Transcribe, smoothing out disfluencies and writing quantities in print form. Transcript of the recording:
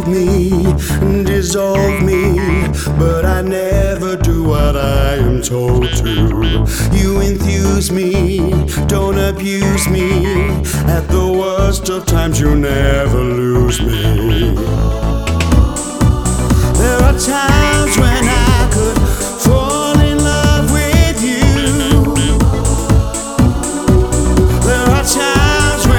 me, dissolve me, but I never do what I am told to. You enthuse me, don't abuse me. At the worst of times you never lose me. There are times when